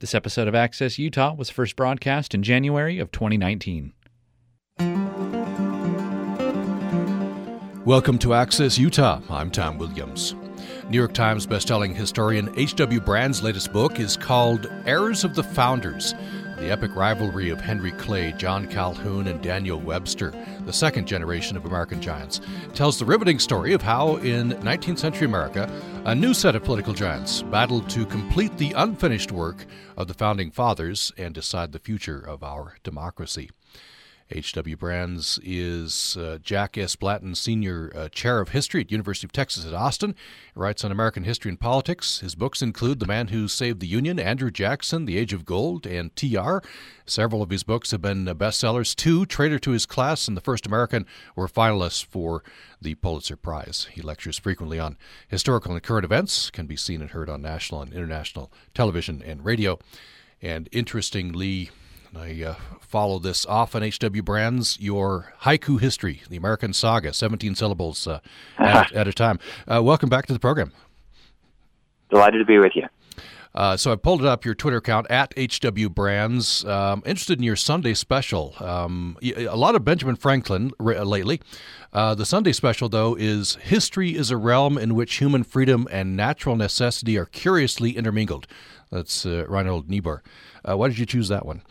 This episode of Access Utah was first broadcast in January of 2019. Welcome to Access Utah. I'm Tom Williams. New York Times bestselling historian H.W. Brand's latest book is called Heirs of the Founders, the epic rivalry of Henry Clay, John Calhoun, and Daniel Webster, the second generation of American giants. It tells the riveting story of how, in 19th century America, a new set of political giants battled to complete the unfinished work of the Founding Fathers and decide the future of our democracy. H.W. Brands is Jack S. Blatton Sr. Chair of History at University of Texas at Austin. He writes on American history and politics. His books include The Man Who Saved the Union, Andrew Jackson, The Age of Gold, and T.R. Several of his books have been bestsellers. Two, Traitor to His Class and The First American, were finalists for the Pulitzer Prize. He lectures frequently on historical and current events, can be seen and heard on national and international television and radio. And interestingly, I follow this often, H.W. Brands, your haiku history, the American saga, 17 syllables at a time. Welcome back to the program. Delighted to be with you. So I pulled it up, your Twitter account, at H.W. Brands. Interested in your Sunday special. A lot of Benjamin Franklin lately. The Sunday special, though, is History is a Realm in which Human Freedom and Natural Necessity are Curiously Intermingled. That's Reinhold Niebuhr. Why did you choose that one?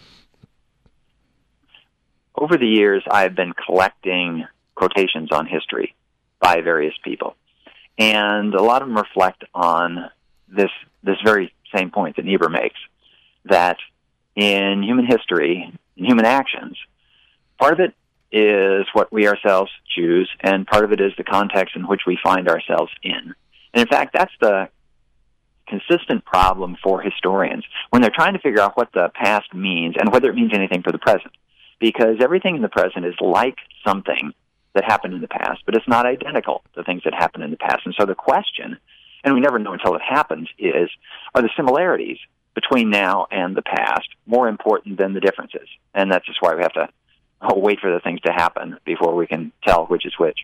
Over the years, I've been collecting quotations on history by various people. And a lot of them reflect on this very same point that Niebuhr makes, that in human history, in human actions, part of it is what we ourselves choose, and part of it is the context in which we find ourselves in. And in fact, that's the consistent problem for historians when they're trying to figure out what the past means and whether it means anything for the present. Because everything in the present is like something that happened in the past, but it's not identical to things that happened in the past. And so the question, and we never know until it happens, is, are the similarities between now and the past more important than the differences? And that's just why we have to wait for the things to happen before we can tell which is which.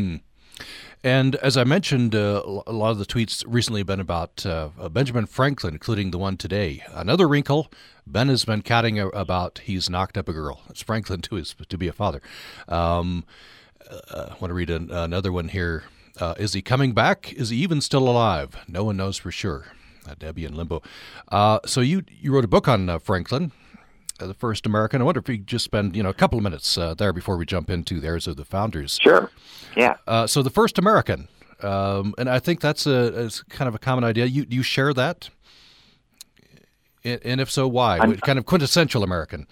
And as I mentioned, a lot of the tweets recently have been about Benjamin Franklin, including the one today. Another wrinkle, Ben has been catting about he's knocked up a girl. It's Franklin to be a father. I want to read another one here. Is he coming back? Is he even still alive? No one knows for sure. Debbie in limbo. So you wrote a book on Franklin, the first American. I wonder if you could just spend a couple of minutes there before we jump into the Heirs of the Founders. Sure. Yeah. So the first American, and I think that's is kind of a common idea. You share that? And if so, why? Kind of quintessential American.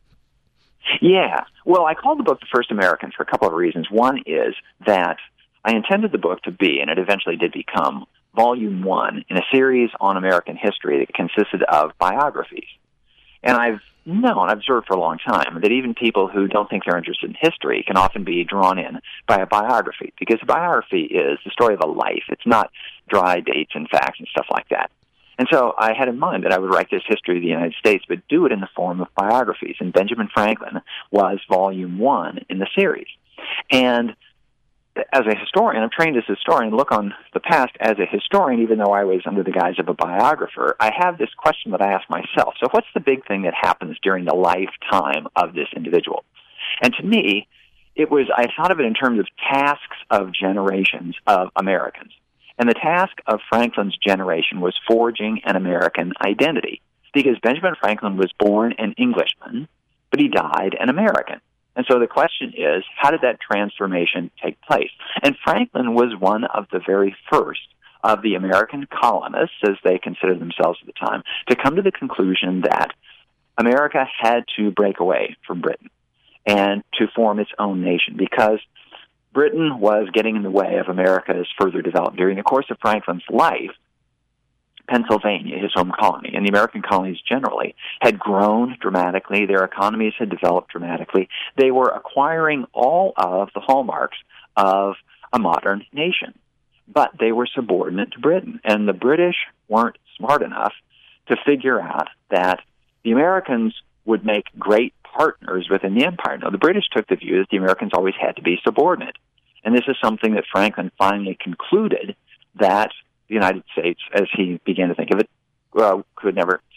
Yeah. Well, I called the book The First American for a couple of reasons. One is that I intended the book to be, and it eventually did become, Volume 1 in a series on American history that consisted of biographies. And I've observed for a long time that even people who don't think they're interested in history can often be drawn in by a biography, because a biography is the story of a life. It's not dry dates and facts and stuff like that. And so I had in mind that I would write this history of the United States, but do it in the form of biographies. And Benjamin Franklin was Volume 1 in the series. And as a historian, I'm trained as a historian, look on the past as a historian, even though I was under the guise of a biographer. I have this question that I ask myself. So what's the big thing that happens during the lifetime of this individual? And to me, I thought of it in terms of tasks of generations of Americans. And the task of Franklin's generation was forging an American identity, because Benjamin Franklin was born an Englishman, but he died an American. And so the question is, how did that transformation take place? And Franklin was one of the very first of the American colonists, as they considered themselves at the time, to come to the conclusion that America had to break away from Britain and to form its own nation, because Britain was getting in the way of America's further development. During the course of Franklin's life, Pennsylvania, his home colony, and the American colonies generally, had grown dramatically. Their economies had developed dramatically. They were acquiring all of the hallmarks of a modern nation, but they were subordinate to Britain. And the British weren't smart enough to figure out that the Americans would make great partners within the empire. No, the British took the view that the Americans always had to be subordinate. And this is something that Franklin finally concluded that the United States, as he began to think of it, could never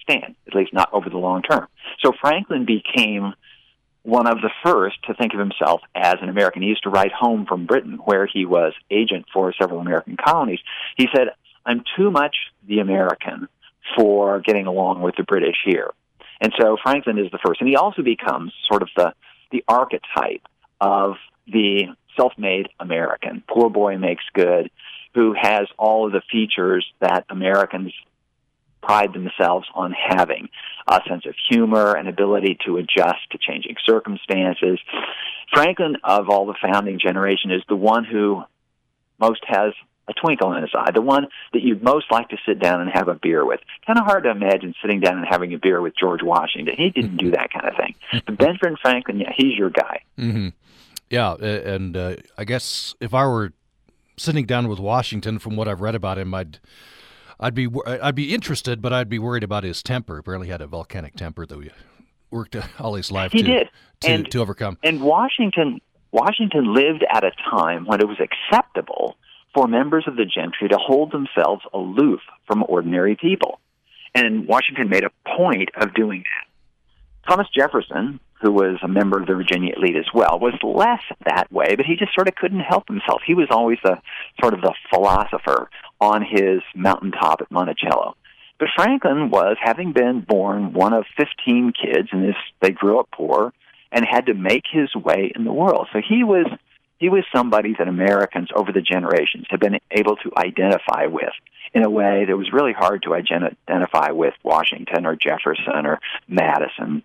stand, at least not over the long term. So Franklin became one of the first to think of himself as an American. He used to write home from Britain, where he was agent for several American colonies. He said, I'm too much the American for getting along with the British here. And so Franklin is the first. And he also becomes sort of the archetype of the self-made American, poor boy makes good, who has all of the features that Americans pride themselves on having, a sense of humor, an ability to adjust to changing circumstances. Franklin, of all the founding generation, is the one who most has a twinkle in his eye, the one that you'd most like to sit down and have a beer with. Kind of hard to imagine sitting down and having a beer with George Washington. He didn't do that kind of thing. But Benjamin Franklin, yeah, he's your guy. Mm-hmm. Yeah, and I guess if I were sitting down with Washington, from what I've read about him, I'd be interested, but I'd be worried about his temper. Apparently, he had a volcanic temper that we worked all his life to overcome. And Washington lived at a time when it was acceptable for members of the gentry to hold themselves aloof from ordinary people. And Washington made a point of doing that. Thomas Jefferson, who was a member of the Virginia elite as well, was less that way, but he just sort of couldn't help himself. He was always the philosopher on his mountaintop at Monticello. But Franklin was, having been born one of 15 kids, and they grew up poor, and had to make his way in the world. So he was somebody that Americans over the generations have been able to identify with in a way that was really hard to identify with Washington or Jefferson or Madison.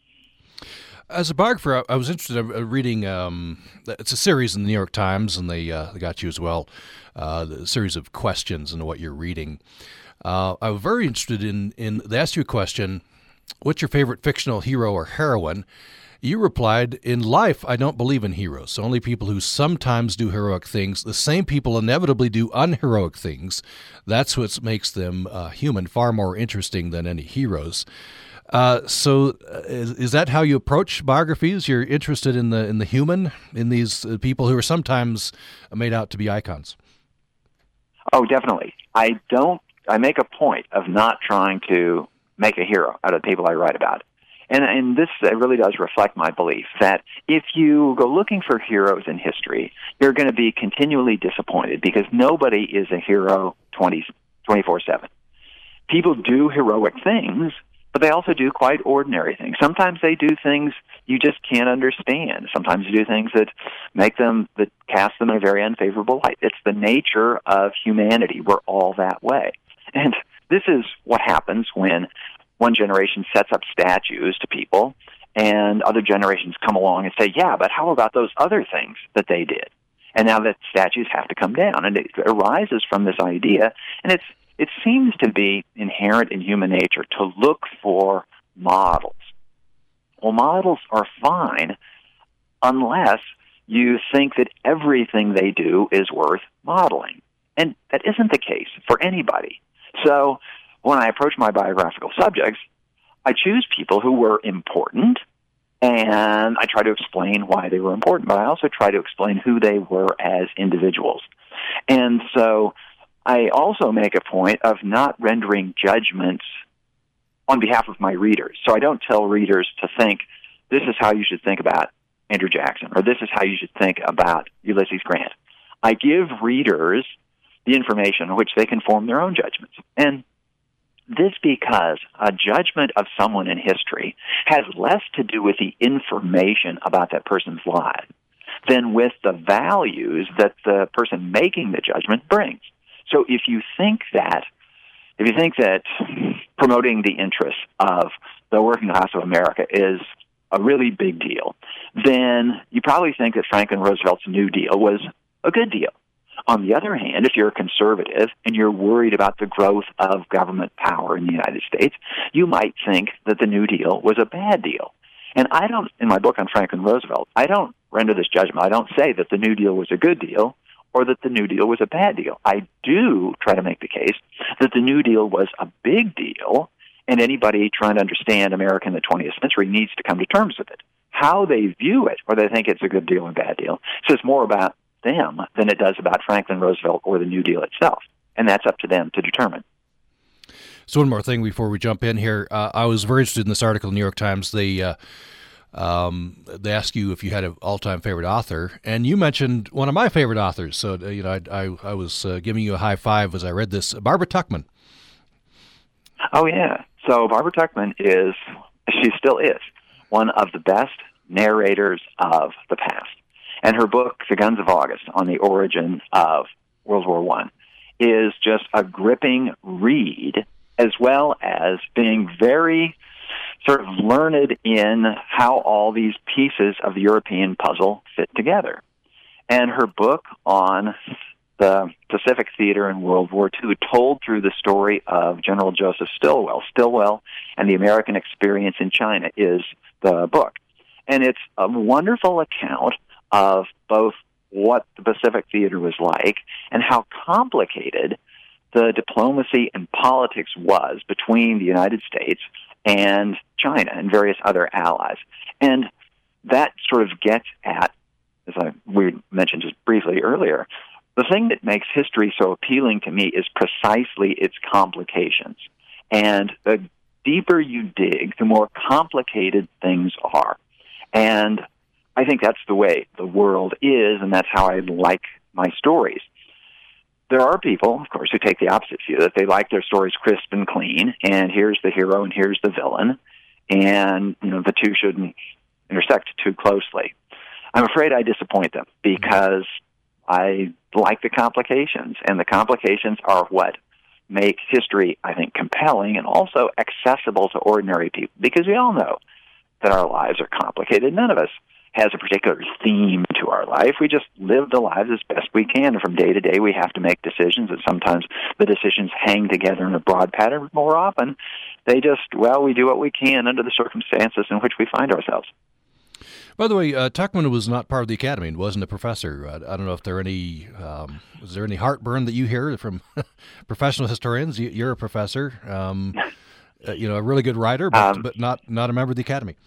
As a biographer, I was interested in reading, it's a series in the New York Times, and they got you as well, the series of questions into what you're reading. I was very interested in they asked you a question, what's your favorite fictional hero or heroine? You replied, in life, I don't believe in heroes, only people who sometimes do heroic things. The same people inevitably do unheroic things. That's what makes them human, far more interesting than any heroes. So is that how you approach biographies? You're interested in the human, in these people who are sometimes made out to be icons? Oh, definitely. I make a point of not trying to make a hero out of the people I write about. And this really does reflect my belief that if you go looking for heroes in history, you're going to be continually disappointed because nobody is a hero 24/7. People do heroic things, but they also do quite ordinary things. Sometimes they do things you just can't understand. Sometimes you do things that cast them in a very unfavorable light. It's the nature of humanity. We're all that way. And this is what happens when one generation sets up statues to people, and other generations come along and say, yeah, but how about those other things that they did? And now that statues have to come down. And it arises from this idea, and it seems to be inherent in human nature to look for models. Well, models are fine unless you think that everything they do is worth modeling. And that isn't the case for anybody. So when I approach my biographical subjects, I choose people who were important, and I try to explain why they were important, but I also try to explain who they were as individuals. And so I also make a point of not rendering judgments on behalf of my readers. So I don't tell readers to think, this is how you should think about Andrew Jackson, or this is how you should think about Ulysses Grant. I give readers the information on which they can form their own judgments. And this because a judgment of someone in history has less to do with the information about that person's life than with the values that the person making the judgment brings. So if you think that promoting the interests of the working class of America is a really big deal, then you probably think that Franklin Roosevelt's New Deal was a good deal. On the other hand, if you're a conservative and you're worried about the growth of government power in the United States, you might think that the New Deal was a bad deal. And in my book on Franklin Roosevelt, I don't render this judgment. I don't say that the New Deal was a good deal or that the New Deal was a bad deal. I do try to make the case that the New Deal was a big deal, and anybody trying to understand America in the 20th century needs to come to terms with it. How they view it, whether they think it's a good deal or a bad deal, says more about them than it does about Franklin Roosevelt or the New Deal itself. And that's up to them to determine. So one more thing before we jump in here. I was very interested in this article in the New York Times. They ask you if you had an all-time favorite author, and you mentioned one of my favorite authors. So, I was giving you a high five as I read this. Barbara Tuchman. Oh, yeah. So Barbara Tuchman she still is, one of the best narrators of the past. And her book, The Guns of August, on the origin of World War I, is just a gripping read, as well as being very sort of learned in how all these pieces of the European puzzle fit together. And her book on the Pacific Theater in World War II, told through the story of General Joseph Stilwell. Stilwell and the American experience in China is the book. And it's a wonderful account of both what the Pacific Theater was like and how complicated the diplomacy and politics was between the United States and China and various other allies. And that sort of gets at, as we mentioned just briefly earlier, the thing that makes history so appealing to me is precisely its complications. And the deeper you dig, the more complicated things are. And I think that's the way the world is, and that's how I like my stories. There are people, of course, who take the opposite view, that they like their stories crisp and clean, and here's the hero and here's the villain, and the two shouldn't intersect too closely. I'm afraid I disappoint them because I like the complications, and the complications are what make history, I think, compelling and also accessible to ordinary people, because we all know that our lives are complicated. None of us has a particular theme to our life. We just live the lives as best we can, and from day to day we have to make decisions, and sometimes the decisions hang together in a broad pattern, but more often they we do what we can under the circumstances in which we find ourselves. By the way, Tuchman was not part of the Academy and wasn't a professor. I don't know if there was there any heartburn that you hear from professional historians? You're a professor, a really good writer, but not a member of the Academy.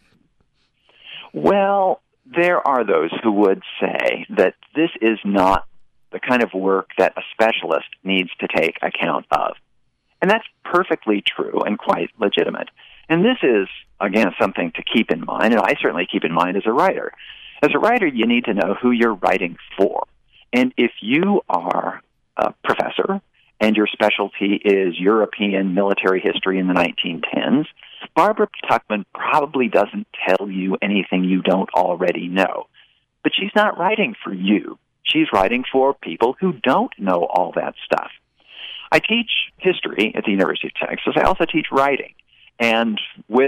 Well, there are those who would say that this is not the kind of work that a specialist needs to take account of. And that's perfectly true and quite legitimate. And this is, again, something to keep in mind, and I certainly keep in mind as a writer. As a writer, you need to know who you're writing for. And if you are a professor and your specialty is European military history in the 1910s, Barbara Tuchman probably doesn't tell you anything you don't already know. But she's not writing for you. She's writing for people who don't know all that stuff. I teach history at the University of Texas. I also teach writing. And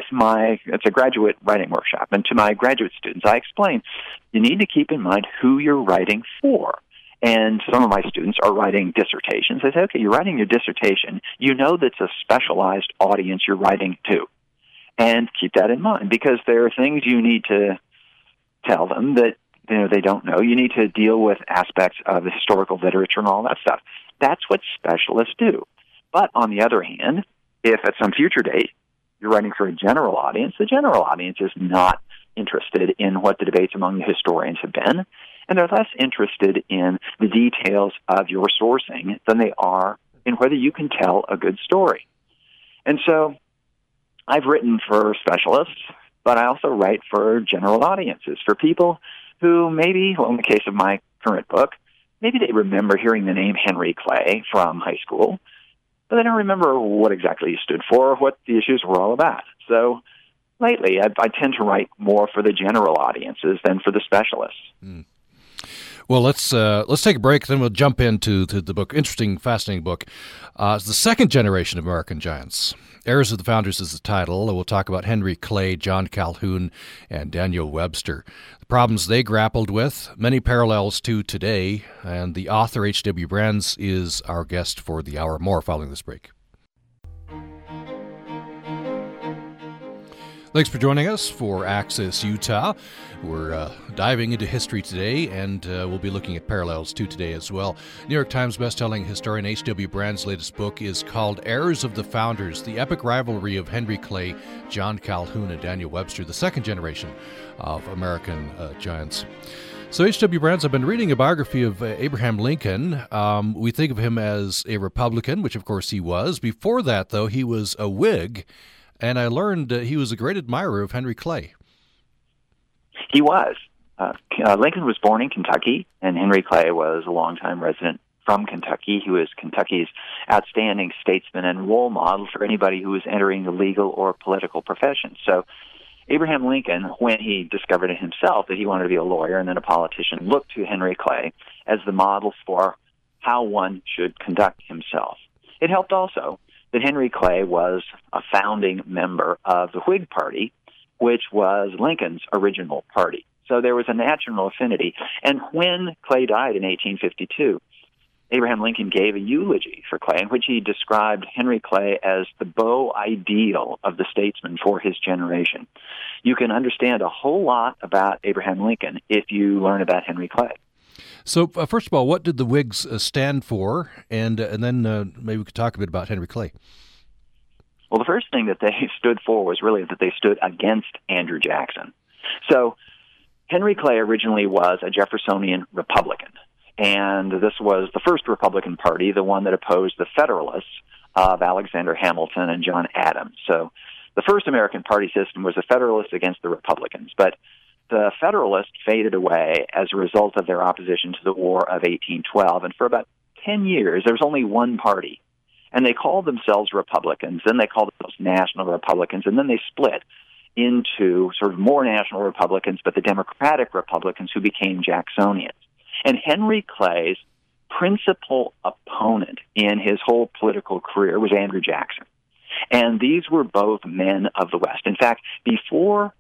it's a graduate writing workshop. And to my graduate students, I explain, you need to keep in mind who you're writing for. And some of my students are writing dissertations. I say, okay, you're writing your dissertation. You know that's a specialized audience you're writing to. And keep that in mind, because there are things you need to tell them that they don't know. You need to deal with aspects of the historical literature and all that stuff. That's what specialists do. But on the other hand, if at some future date you're writing for a general audience, the general audience is not interested in what the debates among the historians have been, and they're less interested in the details of your sourcing than they are in whether you can tell a good story. And so I've written for specialists, but I also write for general audiences, for people who maybe, in the case of my current book, maybe they remember hearing the name Henry Clay from high school, but they don't remember what exactly he stood for or what the issues were all about. So lately, I tend to write more for the general audiences than for the specialists. Mm. Well, let's take a break, then we'll jump into the book. Interesting, fascinating book. It's the second generation of American giants. Heirs of the Founders is the title. We'll talk about Henry Clay, John Calhoun, and Daniel Webster. The problems they grappled with, many parallels to today, and the author H.W. Brands is our guest for the hour. More following this break. Thanks for joining us for Access Utah. We're diving into history today, and we'll be looking at parallels to today as well. New York Times bestselling historian H.W. Brand's latest book is called Heirs of the Founders, the epic rivalry of Henry Clay, John Calhoun, and Daniel Webster, the second generation of American giants. So H.W. Brands, I've been reading a biography of Abraham Lincoln. We think of him as a Republican, which of course he was. Before that, though, he was a Whig. And I learned he was a great admirer of Henry Clay. He was. Lincoln was born in Kentucky, and Henry Clay was a longtime resident from Kentucky. He was Kentucky's outstanding statesman and role model for anybody who was entering the legal or political profession. So Abraham Lincoln, when he discovered it himself that he wanted to be a lawyer and then a politician, looked to Henry Clay as the model for how one should conduct himself. It helped also that Henry Clay was a founding member of the Whig Party, which was Lincoln's original party. So there was a natural affinity. And when Clay died in 1852, Abraham Lincoln gave a eulogy for Clay in which he described Henry Clay as the beau ideal of the statesman for his generation. You can understand a whole lot about Abraham Lincoln if you learn about Henry Clay. So, first of all, what did the Whigs stand for? And then maybe we could talk a bit about Henry Clay. Well, the first thing that they stood for was really that they stood against Andrew Jackson. So, Henry Clay originally was a Jeffersonian Republican, and this was the first Republican Party, the one that opposed the Federalists of Alexander Hamilton and John Adams. So, the first American party system was the Federalists against the Republicans, but the Federalists faded away as a result of their opposition to the War of 1812, and for about 10 years, there was only one party, and they called themselves Republicans, then they called themselves National Republicans, and then they split into sort of more National Republicans, but the Democratic Republicans who became Jacksonians. And Henry Clay's principal opponent in his whole political career was Andrew Jackson. And these were both men of the West. In fact, before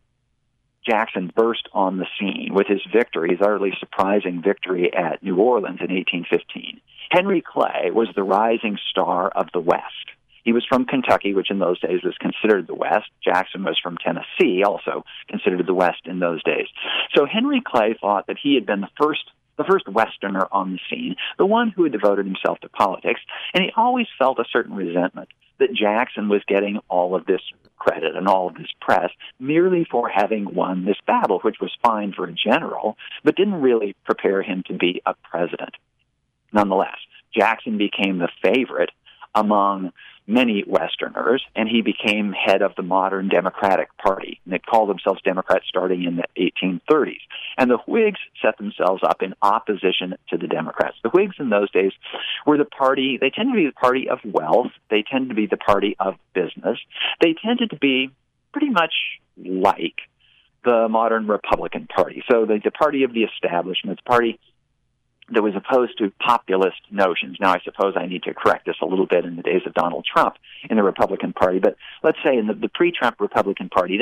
Jackson burst on the scene with his victory, his utterly surprising victory at New Orleans in 1815. Henry Clay was the rising star of the West. He was from Kentucky, which in those days was considered the West. Jackson was from Tennessee, also considered the West in those days. So Henry Clay thought that he had been the first Westerner on the scene, the one who had devoted himself to politics, and he always felt a certain resentment that Jackson was getting all of this credit and all of this press merely for having won this battle, which was fine for a general, but didn't really prepare him to be a president. Nonetheless, Jackson became the favorite among many Westerners, and he became head of the modern Democratic Party. And they called themselves Democrats starting in the 1830s. And the Whigs set themselves up in opposition to the Democrats. The Whigs in those days were the party, they tended to be the party of wealth, they tended to be the party of business, they tended to be pretty much like the modern Republican Party. So the party of the establishment, the party that was opposed to populist notions. Now, I suppose I need to correct this a little bit in the days of Donald Trump in the Republican Party, but let's say in the pre-Trump Republican Party,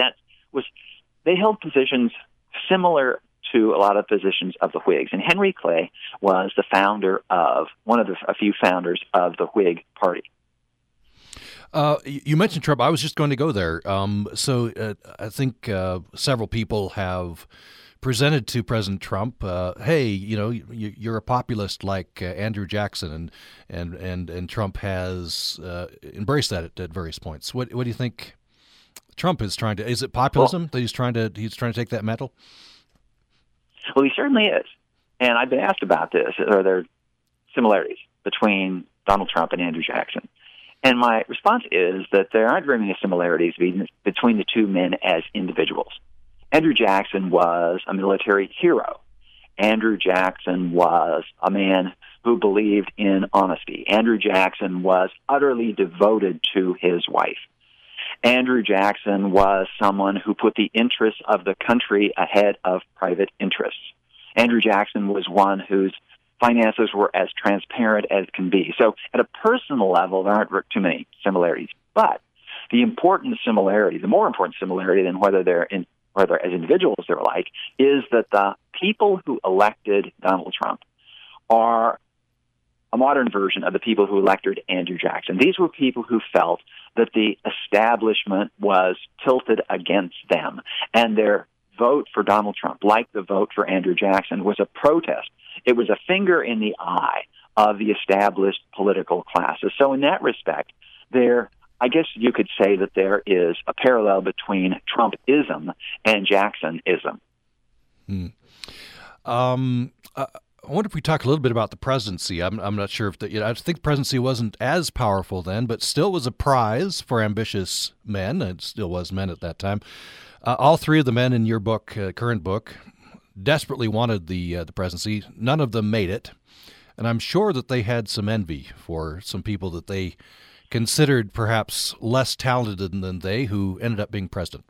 they held positions similar to a lot of positions of the Whigs. And Henry Clay was the founder of, one of a few founders of the Whig Party. You mentioned Trump. I was just going to go there. I think several people have presented to President Trump, hey, you're a populist like Andrew Jackson, and Trump has embraced that at various points. What do you think Trump is trying to? Is it populism that he's trying to take that mantle? Well, he certainly is, and I've been asked about this. Are there similarities between Donald Trump and Andrew Jackson? And my response is that there aren't very many similarities between the two men as individuals. Andrew Jackson was a military hero. Andrew Jackson was a man who believed in honesty. Andrew Jackson was utterly devoted to his wife. Andrew Jackson was someone who put the interests of the country ahead of private interests. Andrew Jackson was one whose finances were as transparent as can be. So at a personal level, there aren't too many similarities. But the more important similarity than whether as individuals they're alike, is that the people who elected Donald Trump are a modern version of the people who elected Andrew Jackson. These were people who felt that the establishment was tilted against them, and their vote for Donald Trump, like the vote for Andrew Jackson, was a protest. It was a finger in the eye of the established political classes. So in that respect, I guess you could say that there is a parallel between Trumpism and Jacksonism. I wonder if we talk a little bit about the presidency. I'm not sure if I think the presidency wasn't as powerful then, but still was a prize for ambitious men. It still was men at that time. All three of the men in your book, current book, desperately wanted the presidency. None of them made it, and I'm sure that they had some envy for some people that they considered perhaps less talented than they, who ended up being president.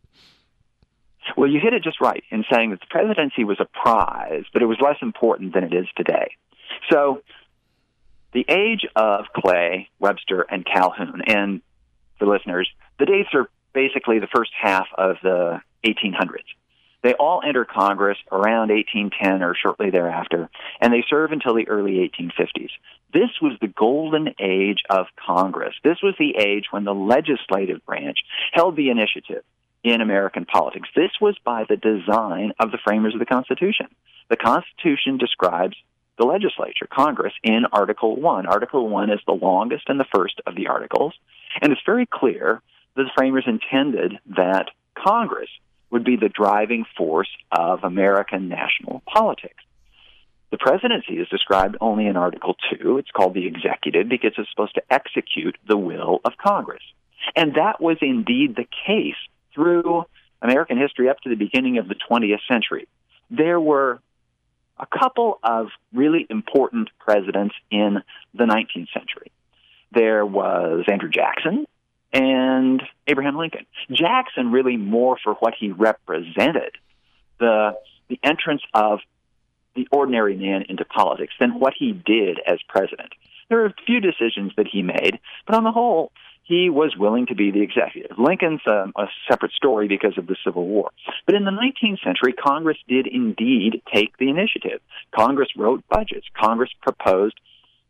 Well, you hit it just right in saying that the presidency was a prize, but it was less important than it is today. So the age of Clay, Webster, and Calhoun, and for listeners, the dates are basically the first half of the 1800s. They all enter Congress around 1810 or shortly thereafter, and they serve until the early 1850s. This was the golden age of Congress. This was the age when the legislative branch held the initiative in American politics. This was by the design of the framers of the Constitution. The Constitution describes the legislature, Congress, in Article 1. Article 1 is the longest and the first of the articles, and it's very clear that the framers intended that Congress would be the driving force of American national politics. The presidency is described only in Article 2. It's called the executive because it's supposed to execute the will of Congress. And that was indeed the case through American history up to the beginning of the 20th century. There were a couple of really important presidents in the 19th century. There was Andrew Jackson and Abraham Lincoln. Jackson really more for what he represented, the entrance of the ordinary man into politics, than what he did as president. There are a few decisions that he made, but on the whole, he was willing to be the executive. Lincoln's a separate story because of the Civil War. But in the 19th century, Congress did indeed take the initiative. Congress wrote budgets. Congress proposed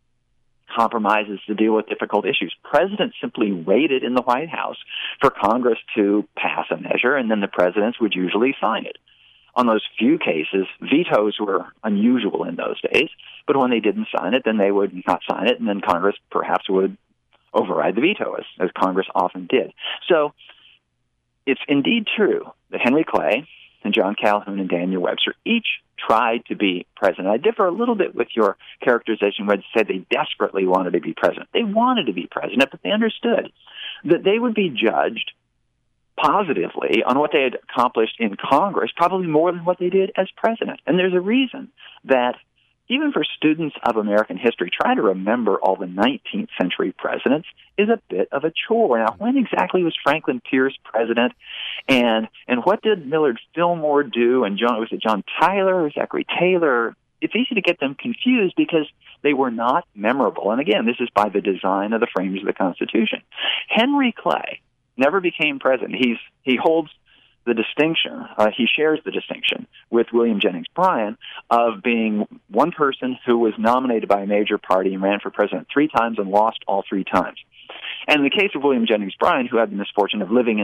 compromises to deal with difficult issues. Presidents simply waited in the White House for Congress to pass a measure, and then the presidents would usually sign it. On those few cases, vetoes were unusual in those days, but when they didn't sign it, then they would not sign it, and then Congress perhaps would override the veto, as Congress often did. So it's indeed true that Henry Clay and John Calhoun and Daniel Webster each tried to be president. I differ a little bit with your characterization where it said they desperately wanted to be president. They wanted to be president, but they understood that they would be judged positively on what they had accomplished in Congress, probably more than what they did as president. And there's a reason that even for students of American history, trying to remember all the 19th century presidents is a bit of a chore. Now, when exactly was Franklin Pierce president? And what did Millard Fillmore do? And was it John Tyler or Zachary Taylor? It's easy to get them confused because they were not memorable. And again, this is by the design of the framers of the Constitution. Henry Clay never became president. He holds the distinction, he shares the distinction with William Jennings Bryan of being one person who was nominated by a major party and ran for president 3 times and lost all 3 times. And in the case of William Jennings Bryan, who had the misfortune of living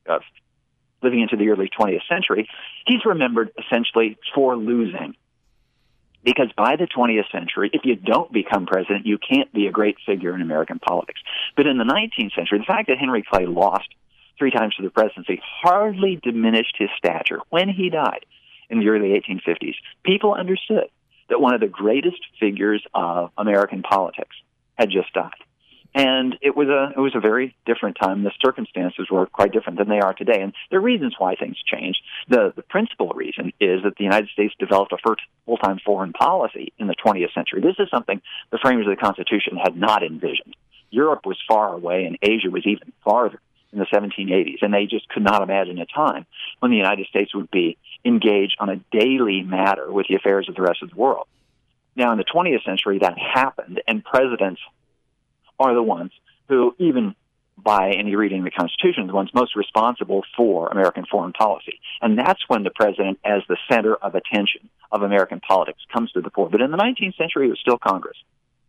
into the early 20th century, he's remembered essentially for losing. Because by the 20th century, if you don't become president, you can't be a great figure in American politics. But in the 19th century, the fact that Henry Clay lost 3 times to the presidency hardly diminished his stature. When he died in the early 1850s, people understood that one of the greatest figures of American politics had just died. And it was a very different time. The circumstances were quite different than they are today. And there are reasons why things changed. The principal reason is that the United States developed a full-time foreign policy in the 20th century. This is something the framers of the Constitution had not envisioned. Europe was far away, and Asia was even farther in the 1780s, and they just could not imagine a time when the United States would be engaged on a daily matter with the affairs of the rest of the world. Now, in the 20th century, that happened, and presidents are the ones who, even by any reading of the Constitution, are the ones most responsible for American foreign policy. And that's when the president, as the center of attention of American politics, comes to the fore. But in the 19th century, it was still Congress.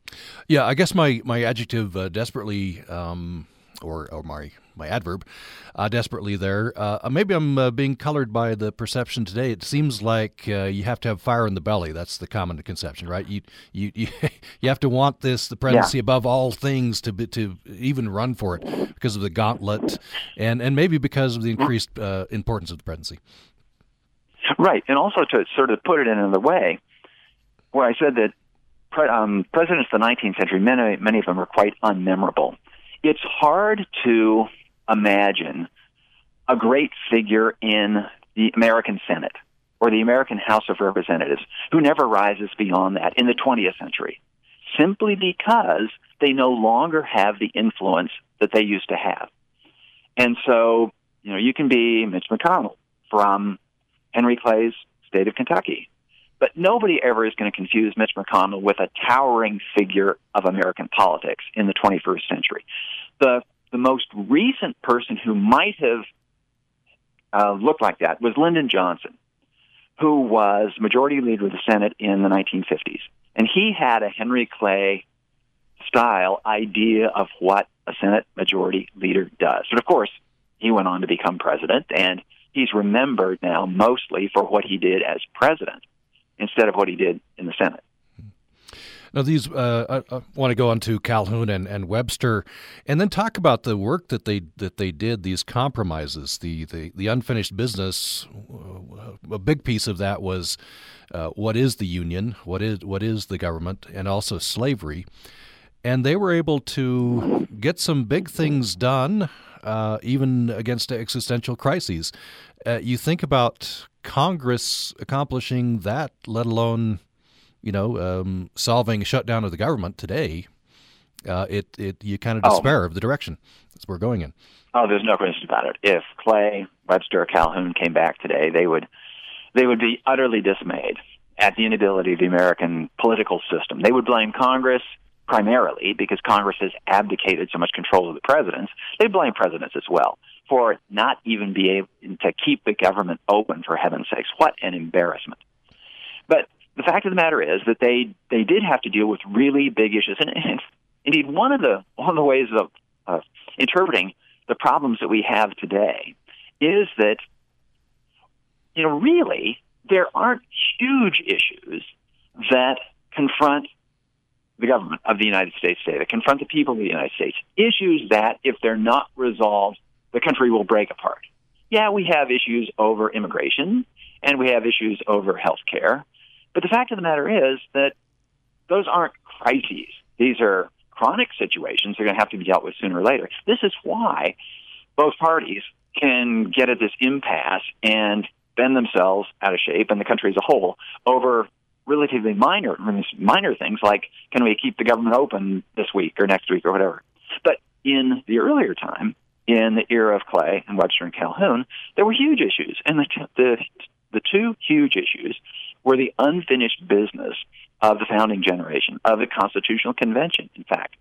Yeah, I guess my adjective desperately, or my adverb, desperately there. Maybe I'm being colored by the perception today. It seems like you have to have fire in the belly. That's the common conception, right? You you have to want the presidency above all things to even run for it because of the gauntlet, and maybe because of the increased importance of the presidency. Right, and also to sort of put it in another way, where I said that presidents of the 19th century, many of them are quite unmemorable. It's hard to imagine a great figure in the American Senate or the American House of Representatives who never rises beyond that in the 20th century, simply because they no longer have the influence that they used to have. And so, you can be Mitch McConnell from Henry Clay's state of Kentucky. But nobody ever is going to confuse Mitch McConnell with a towering figure of American politics in the 21st century. The most recent person who might have looked like that was Lyndon Johnson, who was Majority Leader of the Senate in the 1950s. And he had a Henry Clay-style idea of what a Senate Majority Leader does. But, of course, he went on to become president, and he's remembered now mostly for what he did as president instead of what he did in the Senate. Now, these I want to go on to Calhoun and Webster, and then talk about the work that they did. These compromises, the unfinished business. A big piece of that was what is the Union, what is the government, and also slavery. And they were able to get some big things done, even against existential crises. You think about Congress accomplishing that, let alone solving a shutdown of the government today. You kind of despair of the direction that we're going in. Oh, there's no question about it. If Clay, Webster, or Calhoun came back today, they would be utterly dismayed at the inability of the American political system. They would blame Congress primarily because Congress has abdicated so much control of the presidents. They blame presidents as well for not even being able to keep the government open, for heaven's sakes. What an embarrassment. But the fact of the matter is that they did have to deal with really big issues. And indeed, one of the ways of interpreting the problems that we have today is that, really, there aren't huge issues that confront the government of the United States today, that confront the people of the United States. Issues that, if they're not resolved, the country will break apart. Yeah, we have issues over immigration, and we have issues over health care. But the fact of the matter is that those aren't crises. These are chronic situations. They're going to have to be dealt with sooner or later. This is why both parties can get at this impasse and bend themselves out of shape, and the country as a whole, over relatively minor things like, can we keep the government open this week or next week or whatever? But in the earlier time, in the era of Clay and Webster and Calhoun, there were huge issues. And the two huge issues were the unfinished business of the founding generation, of the Constitutional Convention, in fact.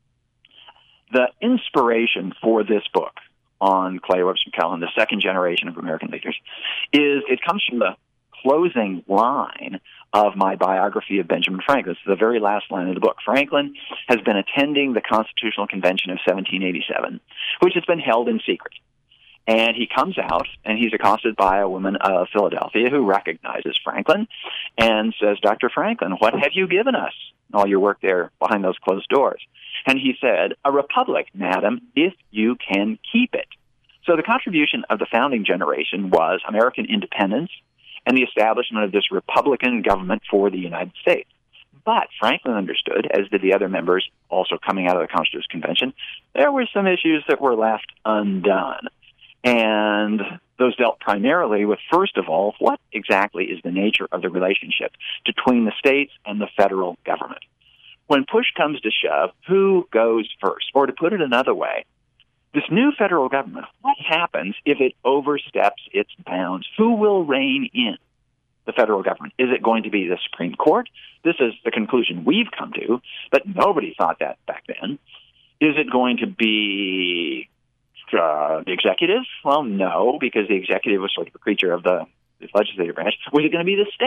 The inspiration for this book on Clay, Webster, and Calhoun, the second generation of American leaders, it comes from the closing line of my biography of Benjamin Franklin. It's the very last line of the book. Franklin has been attending the Constitutional Convention of 1787, which has been held in secret. And he comes out, and he's accosted by a woman of Philadelphia who recognizes Franklin and says, "Dr. Franklin, what have you given us all your work there behind those closed doors?" And he said, "A republic, madam, if you can keep it." So the contribution of the founding generation was American independence and the establishment of this Republican government for the United States. But Franklin understood, as did the other members also coming out of the Constitutional Convention, there were some issues that were left undone. And those dealt primarily with, first of all, what exactly is the nature of the relationship between the states and the federal government? When push comes to shove, who goes first? Or to put it another way, this new federal government, what happens if it oversteps its bounds? Who will rein in the federal government? Is it going to be the Supreme Court? This is the conclusion we've come to, but nobody thought that back then. Is it going to be the executive? Well, no, because the executive was sort of a creature of the legislative branch. Was it going to be the states?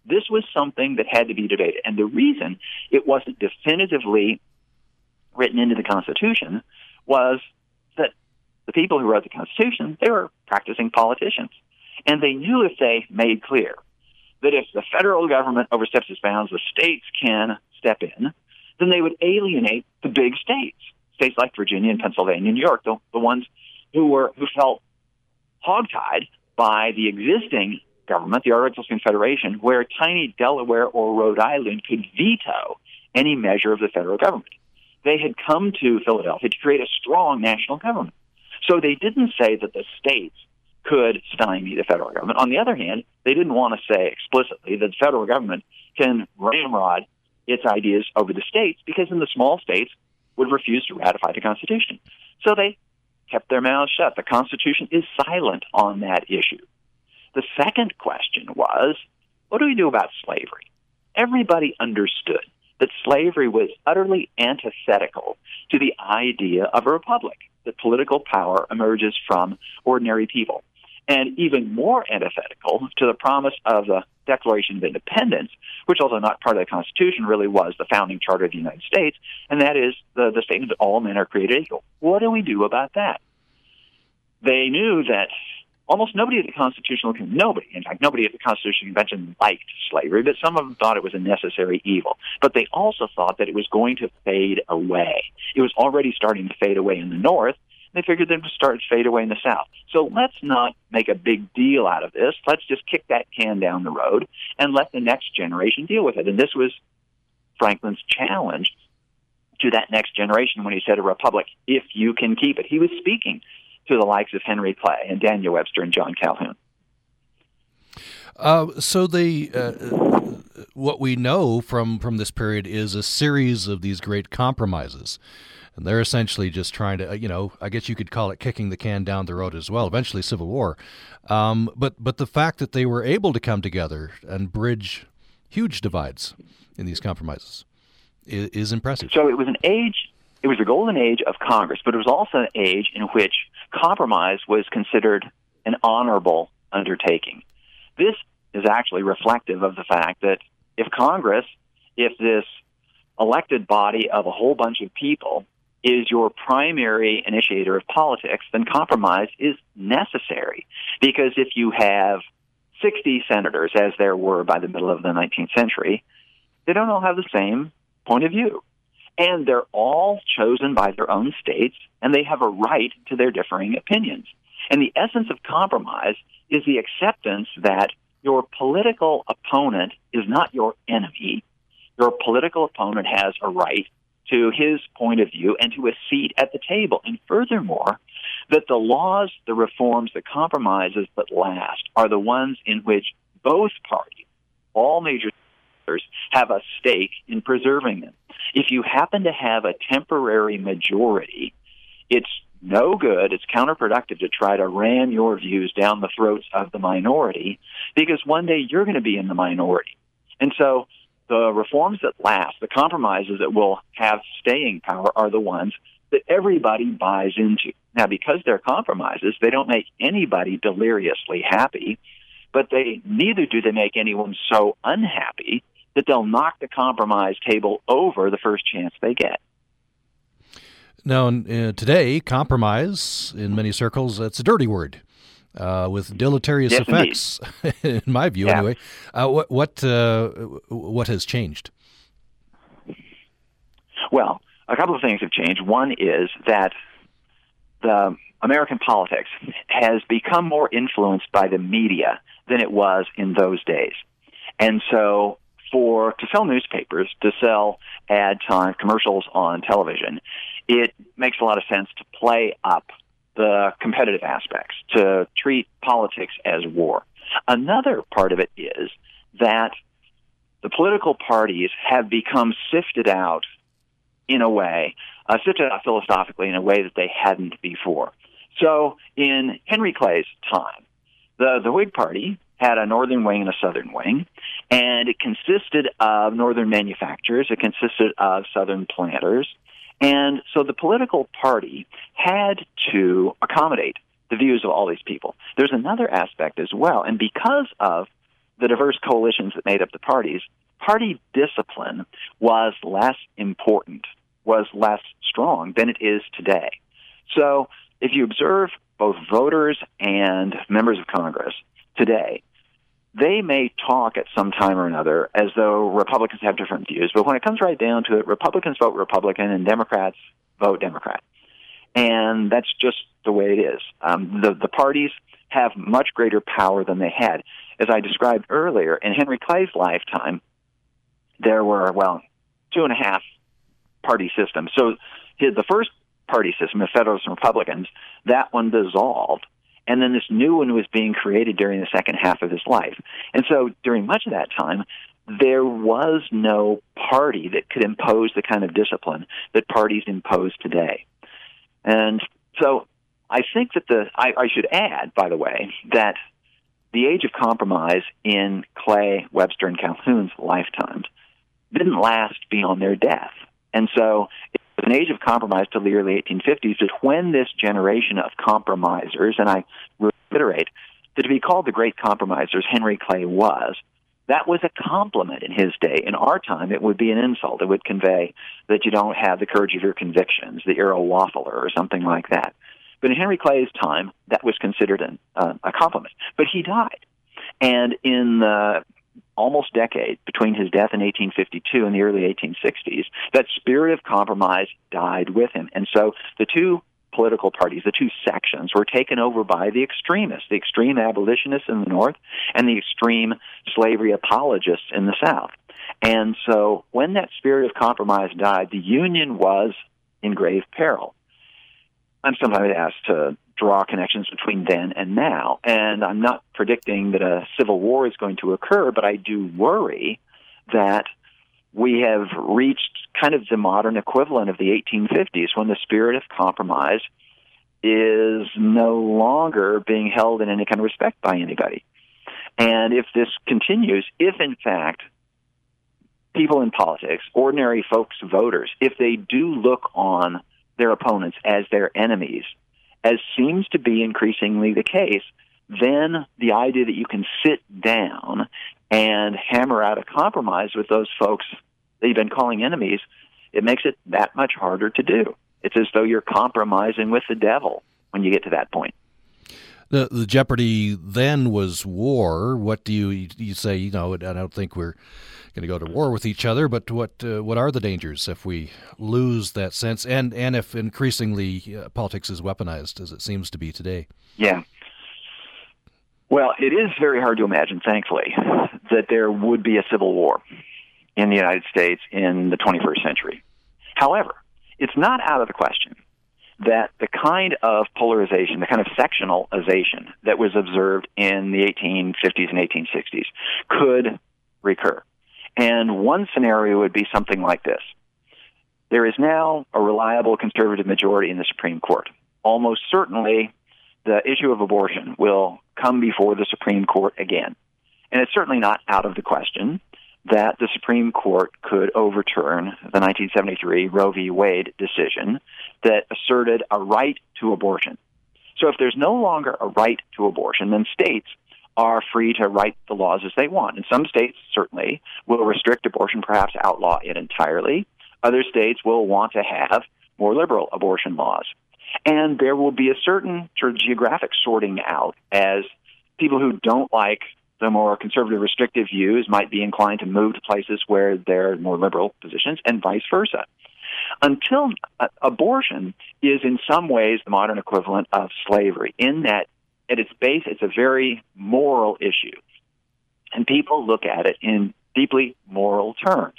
this was something that had to be debated. And the reason it wasn't definitively written into the Constitution was that the people who wrote the Constitution, they were practicing politicians. And they knew if they made clear that if the federal government oversteps its bounds, the states can step in, then they would alienate the big states, states like Virginia and Pennsylvania and New York, the ones who felt hogtied by the existing government, the Articles of Confederation, where tiny Delaware or Rhode Island could veto any measure of the federal government. They had come to Philadelphia to create a strong national government. So they didn't say that the states could stymie the federal government. On the other hand, they didn't want to say explicitly that the federal government can ramrod its ideas over the states, because then the small states would refuse to ratify the Constitution. So they kept their mouths shut. The Constitution is silent on that issue. The second question was, what do we do about slavery? Everybody understood that slavery was utterly antithetical to the idea of a republic, that political power emerges from ordinary people, and even more antithetical to the promise of the Declaration of Independence, which, although not part of the Constitution, really was the founding charter of the United States, and that is the statement that all men are created equal. What do we do about that? They knew that almost nobody at the Constitutional Convention, nobody at the Constitutional Convention liked slavery, but some of them thought it was a necessary evil. But they also thought that it was going to fade away. It was already starting to fade away in the North. They figured it would start to fade away in the South. So let's not make a big deal out of this. Let's just kick that can down the road and let the next generation deal with it. And this was Franklin's challenge to that next generation when he said a republic, if you can keep it. He was speaking to the likes of Henry Clay and Daniel Webster and John Calhoun. So what we know from this period is a series of these great compromises. And they're essentially just trying to, I guess you could call it kicking the can down the road as well, eventually civil war. But the fact that they were able to come together and bridge huge divides in these compromises is impressive. So it was the golden age of Congress, but it was also an age in which compromise was considered an honorable undertaking. This is actually reflective of the fact that if this elected body of a whole bunch of people is your primary initiator of politics, then compromise is necessary. Because if you have 60 senators, as there were by the middle of the 19th century, they don't all have the same point of view. And they're all chosen by their own states, and they have a right to their differing opinions. And the essence of compromise is the acceptance that your political opponent is not your enemy. Your political opponent has a right to his point of view and to a seat at the table. And furthermore, that the laws, the reforms, the compromises that last are the ones in which both parties, all major states, have a stake in preserving them. If you happen to have a temporary majority, it's no good, it's counterproductive to try to ram your views down the throats of the minority, because one day you're going to be in the minority. And so the reforms that last, the compromises that will have staying power, are the ones that everybody buys into. Now, because they're compromises, they don't make anybody deliriously happy, but neither do they make anyone so unhappy that they'll knock the compromise table over the first chance they get. Now, today, compromise, in many circles, it's a dirty word. With deleterious effects, in my view, anyway. What has changed? Well, a couple of things have changed. One is that the American politics has become more influenced by the media than it was in those days. And so to sell newspapers, to sell ad time commercials on television, it makes a lot of sense to play up the competitive aspects, to treat politics as war. Another part of it is that the political parties have become sifted out philosophically in a way that they hadn't before. So in Henry Clay's time, the Whig Party had a northern wing and a southern wing, and it consisted of northern manufacturers, it consisted of southern planters, and so the political party had to accommodate the views of all these people. There's another aspect as well, and because of the diverse coalitions that made up the parties, party discipline was less important, was less strong than it is today. So if you observe both voters and members of Congress today, they may talk at some time or another as though Republicans have different views, but when it comes right down to it, Republicans vote Republican and Democrats vote Democrat. And that's just the way it is. The parties have much greater power than they had. As I described earlier, in Henry Clay's lifetime, there were, 2.5 party systems. So the first party system, the Federalists and Republicans, that one dissolved. And then this new one was being created during the second half of his life. And so during much of that time, there was no party that could impose the kind of discipline that parties impose today. And so I think that I should add, by the way, that the age of compromise in Clay, Webster, and Calhoun's lifetimes didn't last beyond their death. And so it was an age of compromise till the early 1850s, but when this generation of compromisers, and I reiterate that to be called the great compromisers Henry Clay was, that was a compliment in his day. In our time, it would be an insult. It would convey that you don't have the courage of your convictions, that you're a waffler or something like that. But in Henry Clay's time, that was considered a compliment. But he died. And in the almost decade between his death in 1852 and the early 1860s, that spirit of compromise died with him. And so the two political parties, the two sections, were taken over by the extremists, the extreme abolitionists in the North and the extreme slavery apologists in the South. And so when that spirit of compromise died, the Union was in grave peril. I'm sometimes asked to draw connections between then and now, and I'm not predicting that a civil war is going to occur, but I do worry that we have reached kind of the modern equivalent of the 1850s when the spirit of compromise is no longer being held in any kind of respect by anybody. And if this continues, if in fact people in politics, ordinary folks, voters, if they do look on their opponents as their enemies, as seems to be increasingly the case, then the idea that you can sit down and hammer out a compromise with those folks that you've been calling enemies, it makes it that much harder to do. It's as though you're compromising with the devil when you get to that point. The jeopardy then was war. What do you say? I don't think we're going to go to war with each other, but what are the dangers if we lose that sense, and if increasingly politics is weaponized as it seems to be today? Yeah. Well, it is very hard to imagine, thankfully, that there would be a civil war in the United States in the 21st century. However, it's not out of the question that the kind of polarization, the kind of sectionalization that was observed in the 1850s and 1860s could recur. And one scenario would be something like this. There is now a reliable conservative majority in the Supreme Court. Almost certainly, the issue of abortion will come before the Supreme Court again. And it's certainly not out of the question that the Supreme Court could overturn the 1973 Roe v. Wade decision that asserted a right to abortion. So if there's no longer a right to abortion, then states are free to write the laws as they want. And some states certainly will restrict abortion, perhaps outlaw it entirely. Other states will want to have more liberal abortion laws. And there will be a certain sort of geographic sorting out as people who don't like the more conservative, restrictive views might be inclined to move to places where there are more liberal positions, and vice versa. Until abortion is in some ways the modern equivalent of slavery, in that at its base it's a very moral issue, and people look at it in deeply moral terms.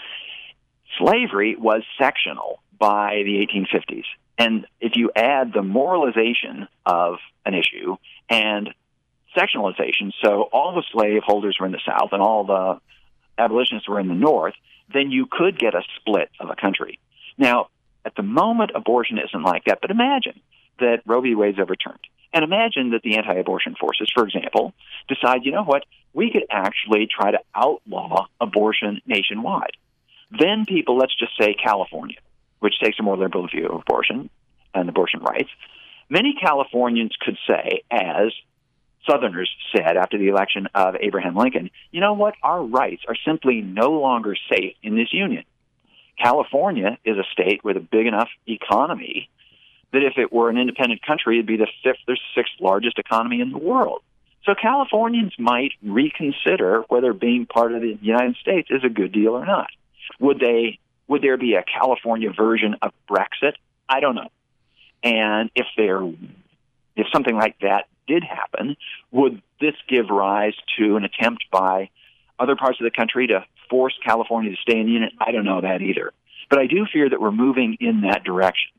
Slavery was sectional by the 1850s, and if you add the moralization of an issue and sectionalization, so all the slaveholders were in the South and all the abolitionists were in the North, then you could get a split of a country. Now, at the moment, abortion isn't like that, but imagine that Roe v. Wade's overturned. And imagine that the anti-abortion forces, for example, decide, you know what, we could actually try to outlaw abortion nationwide. Then people, let's just say California, which takes a more liberal view of abortion and abortion rights, many Californians could say, as Southerners said after the election of Abraham Lincoln, you know what, our rights are simply no longer safe in this union. California is a state with a big enough economy that if it were an independent country, it'd be the fifth or sixth largest economy in the world. So Californians might reconsider whether being part of the United States is a good deal or not. Would there be a California version of Brexit? I don't know. And if something like that did happen, would this give rise to an attempt by other parts of the country to force California to stay in the Union? I don't know that either. But I do fear that we're moving in that direction.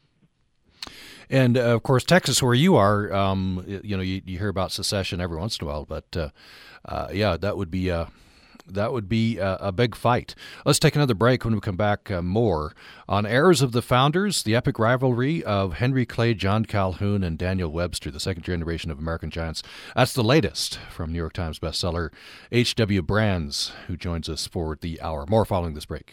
And, of course, Texas, where you are, you hear about secession every once in a while. But, that would be a big fight. Let's take another break. When we come back, more on Heirs of the Founders, the epic rivalry of Henry Clay, John Calhoun, and Daniel Webster, the second generation of American giants. That's the latest from New York Times bestseller H.W. Brands, who joins us for the hour. More following this break.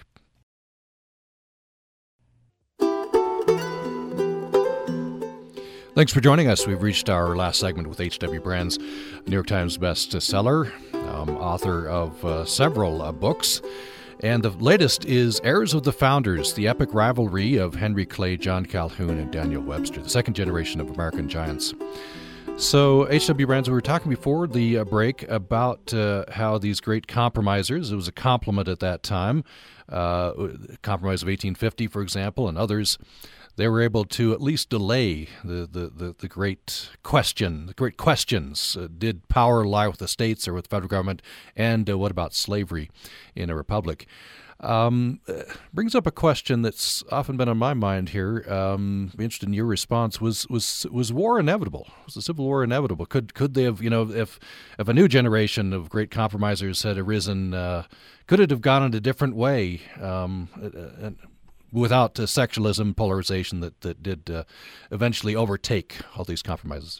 Thanks for joining us. We've reached our last segment with H.W. Brands, New York Times bestseller, author of several books. And the latest is Heirs of the Founders, the epic rivalry of Henry Clay, John Calhoun, and Daniel Webster, the second generation of American giants. So, H.W. Brands, we were talking before the break about how these great compromisers, it was a compliment at that time, Compromise of 1850, for example, and others, they were able to at least delay the great question, the great questions. Did power lie with the states or with the federal government? And what about slavery in a republic? Brings up a question that's often been on my mind here. Be interested in your response. Was war inevitable? Was the Civil War inevitable? Could they have, if a new generation of great compromisers had arisen, could it have gone in a different way? Without sectionalism, polarization that did eventually overtake all these compromises?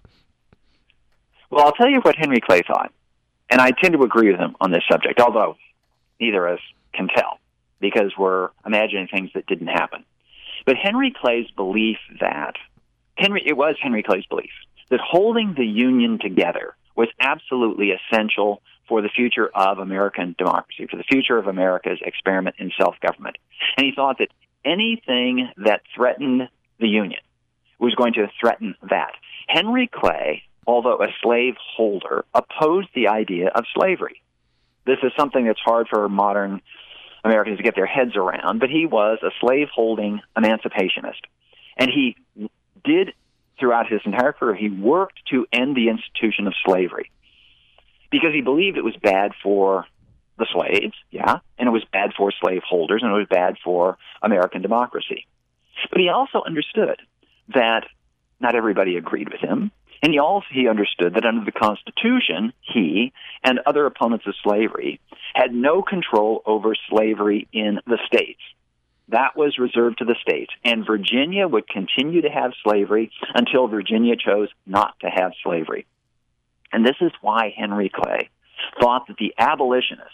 Well, I'll tell you what Henry Clay thought, and I tend to agree with him on this subject, although neither of us can tell, because we're imagining things that didn't happen. But Henry Clay's belief that, it was Henry Clay's belief, that holding the Union together was absolutely essential for the future of American democracy, for the future of America's experiment in self-government. And he thought that anything that threatened the Union was going to threaten that. Henry Clay, although a slave holder, opposed the idea of slavery. This is something that's hard for modern Americans to get their heads around, but he was a slave-holding emancipationist. And he did, throughout his entire career, he worked to end the institution of slavery because he believed it was bad for the slaves, and it was bad for slaveholders, and it was bad for American democracy. But he also understood that not everybody agreed with him, and he understood that under the Constitution, he and other opponents of slavery had no control over slavery in the states. That was reserved to the states, and Virginia would continue to have slavery until Virginia chose not to have slavery. And this is why Henry Clay thought that the abolitionists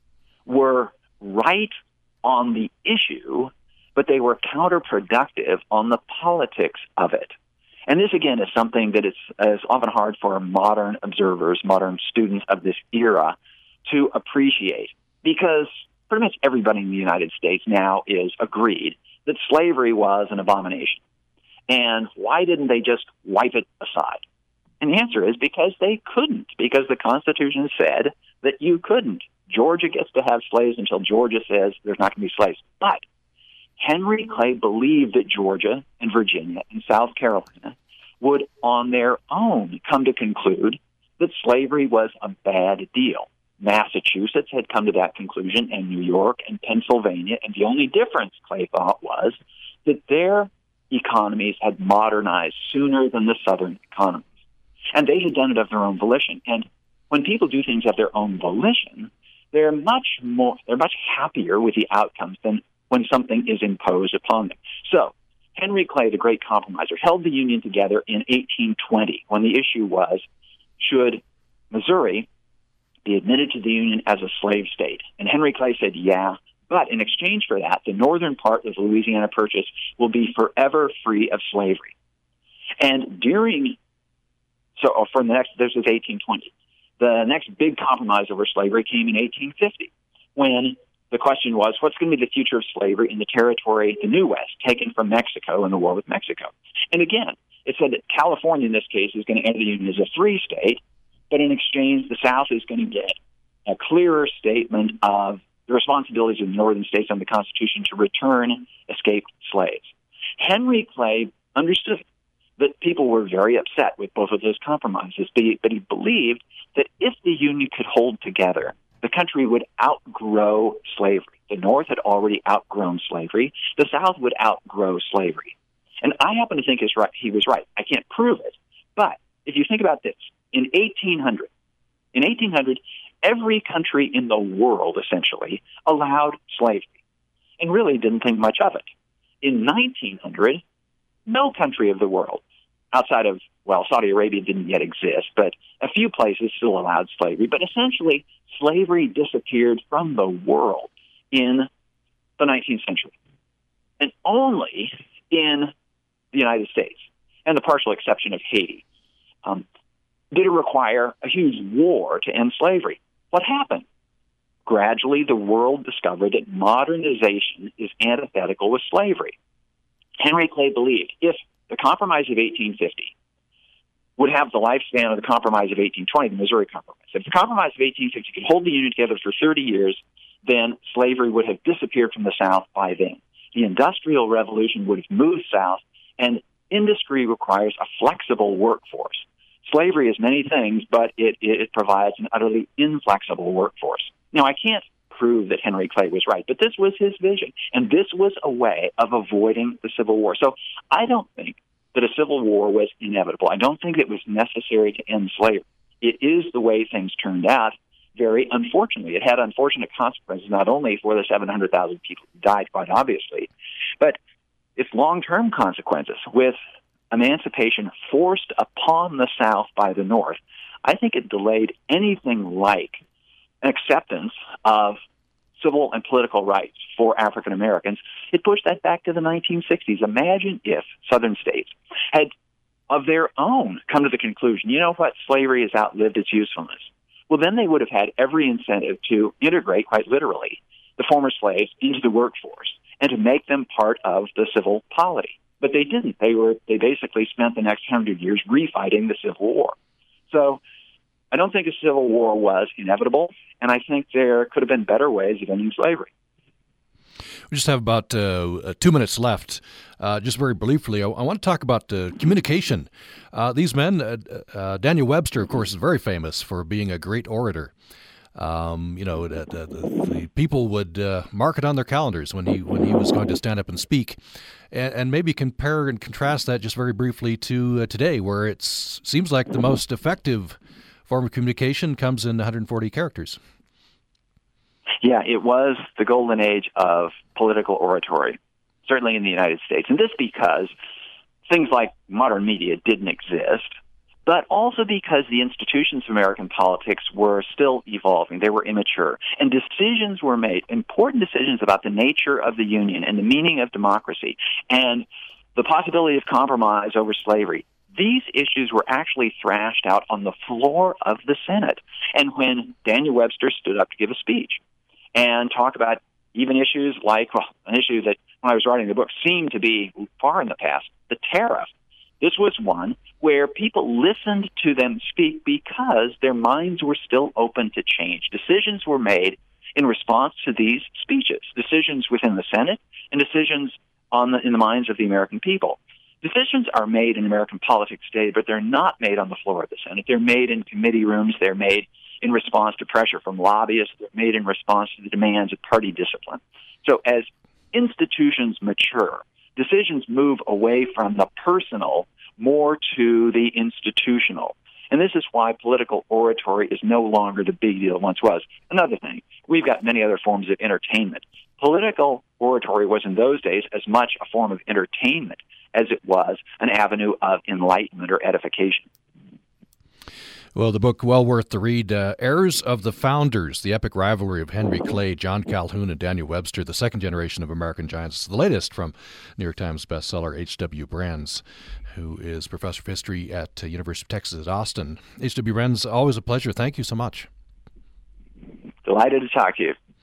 were right on the issue, but they were counterproductive on the politics of it. And this, again, is something that is often hard for modern observers, modern students of this era to appreciate, because pretty much everybody in the United States now is agreed that slavery was an abomination. And why didn't they just wipe it aside? And the answer is because they couldn't, because the Constitution said that you couldn't. Georgia gets to have slaves until Georgia says there's not going to be slaves. But Henry Clay believed that Georgia and Virginia and South Carolina would on their own come to conclude that slavery was a bad deal. Massachusetts had come to that conclusion, and New York and Pennsylvania, and the only difference, Clay thought, was that their economies had modernized sooner than the Southern economies. And they had done it of their own volition. And when people do things of their own volition, they're much happier with the outcomes than when something is imposed upon them. So Henry Clay, the great compromiser, held the Union together in 1820 when the issue was, should Missouri be admitted to the Union as a slave state? And Henry Clay said, yeah, but in exchange for that, the northern part of the Louisiana Purchase will be forever free of slavery. And during So for the next, this was 1820. The next big compromise over slavery came in 1850, when the question was, what's going to be the future of slavery in the territory, the New West, taken from Mexico in the war with Mexico? And again, it said that California, in this case, is going to enter the Union as a free state, but in exchange, the South is going to get a clearer statement of the responsibilities of the northern states under the Constitution to return escaped slaves. Henry Clay understood that people were very upset with both of those compromises, but he believed that if the Union could hold together, the country would outgrow slavery. The North had already outgrown slavery. The South would outgrow slavery. And I happen to think he was right. I can't prove it. But if you think about this, in 1800, every country in the world, essentially, allowed slavery and really didn't think much of it. In 1900, no country of the world, outside of, well, Saudi Arabia didn't yet exist, but a few places still allowed slavery. But essentially, slavery disappeared from the world in the 19th century. And only in the United States, and the partial exception of Haiti, did it require a huge war to end slavery. What happened? Gradually, the world discovered that modernization is antithetical with slavery. Henry Clay believed if the Compromise of 1850 would have the lifespan of the Compromise of 1820, the Missouri Compromise. If the Compromise of 1850 could hold the Union together for 30 years, then slavery would have disappeared from the South by then. The Industrial Revolution would have moved south, and industry requires a flexible workforce. Slavery is many things, but it provides an utterly inflexible workforce. Now, I can't prove that Henry Clay was right, but this was his vision, and this was a way of avoiding the Civil War. So I don't think that a Civil War was inevitable. I don't think it was necessary to end slavery. It is the way things turned out, very unfortunately. It had unfortunate consequences, not only for the 700,000 people who died, quite obviously, but its long-term consequences with emancipation forced upon the South by the North. I think it delayed anything like an acceptance of civil and political rights for African Americans. It pushed that back to the 1960s. Imagine if Southern states had, of their own, come to the conclusion, you know what, slavery has outlived its usefulness. Well, then they would have had every incentive to integrate, quite literally, the former slaves into the workforce and to make them part of the civil polity. But they didn't. They basically spent the next 100 years refighting the Civil War. So I don't think a Civil War was inevitable, and I think there could have been better ways of ending slavery. We just have about 2 minutes left. Just very briefly, I want to talk about communication. These men, Daniel Webster, of course, is very famous for being a great orator. The people would mark it on their calendars when he was going to stand up and speak, and maybe compare and contrast that just very briefly to today, where it seems like the most effective form of communication comes in 140 characters. Yeah, it was the golden age of political oratory, certainly in the United States, and this because things like modern media didn't exist, but also because the institutions of American politics were still evolving. They were immature. And decisions were made, important decisions about the nature of the Union and the meaning of democracy and the possibility of compromise over slavery. These issues were actually thrashed out on the floor of the Senate. And when Daniel Webster stood up to give a speech and talk about even issues like, an issue that when I was writing the book seemed to be far in the past, the tariff. This was one where people listened to them speak because their minds were still open to change. Decisions were made in response to these speeches, decisions within the Senate and decisions in the minds of the American people. Decisions are made in American politics today, but they're not made on the floor of the Senate. They're made in committee rooms. They're made in response to pressure from lobbyists. They're made in response to the demands of party discipline. So as institutions mature, decisions move away from the personal more to the institutional. And this is why political oratory is no longer the big deal it once was. Another thing, we've got many other forms of entertainment. Political oratory was in those days as much a form of entertainment as it was an avenue of enlightenment or edification. Well, the book well worth the read. Heirs of the Founders, the epic rivalry of Henry Clay, John Calhoun, and Daniel Webster, the second generation of American giants. The latest from New York Times bestseller H.W. Brands, who is professor of history at University of Texas at Austin. H.W. Brands, always a pleasure. Thank you so much. Delighted to talk to you.